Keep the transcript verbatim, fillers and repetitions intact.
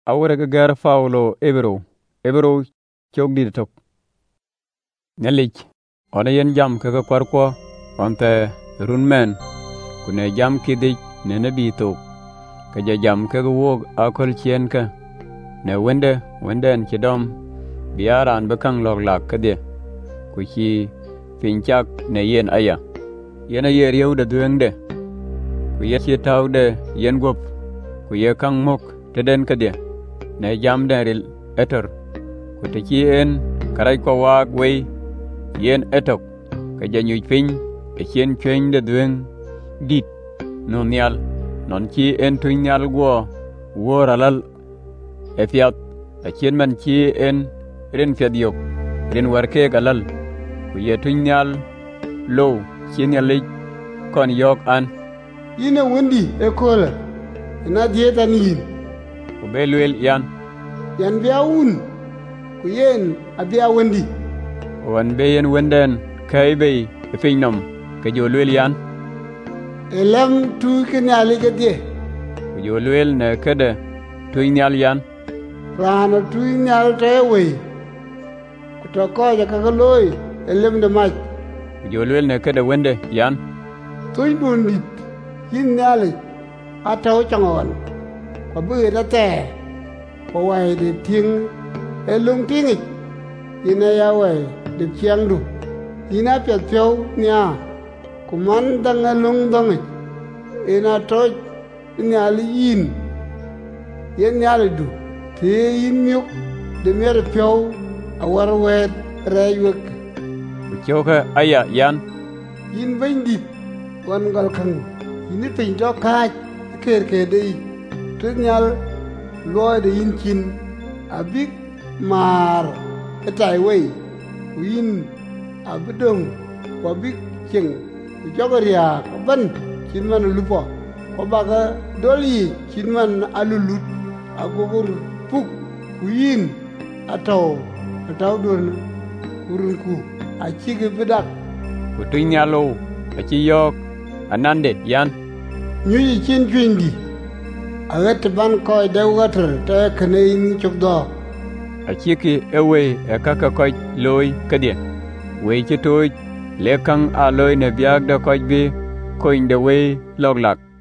awre ga gar faulo ebro ebro chogdi tok nelich ona yen jam ka kwarko onte runmen kune jam kidi ne nabi to ka jam ka wog akol chien ka ne wende wenden chidom biaran bekang log lak ka de ku chi pinchak ne yen aya yen ayer yew de duengde ku ye chi tawde yen gop ku ye kang mok teden ka de ne jam deril etor ku te chi en karai ko wag we yen etok ka janyu pin e chien chwen de dueng dit no nyal non chi en tu nyal go woralal e fiat e chien man chi en ren fiadiok ren warke galal ku ye tu nyal lo chien yale kon yok an ina wendi e kola na dieta ni ku belwel yan yan biaun ku yen abia wendi wan beyen wenden kai be e finom ke jolwel yan elam tu kenyali ke die ku jolwel ne kede tu nyal yan rana tu nyal te we ku to ko ja ka loy elem de mach ku jolwel ne kede wende yan tu dun dit yin nyali ataw changon ko bu da te ko wai de ting elung tingi ina ya wai de chiang du ina pe pyo nya kuman dang lung dang ina to nyali yin yen nyali du te yin myuk de mer pyo awar wet rayuk ku choka aya yan yin bandit wan gal kan ini pin do ka ker ke de tu nyal loy de yin chin abik mar etai wei win abdong wabik cheng jogoria ban chin man lupo ko baga doli chin man alulut agogor puk win ataw ataw don urunku achige bedak ku tu nyalo achi yok anande yan nyuyi chin twindi agat ban ko dewgater te knein chobdo achiki ewe e kaka koch loy kadie we chi toy lekang a loy ne biag da koch bi koin de we loglak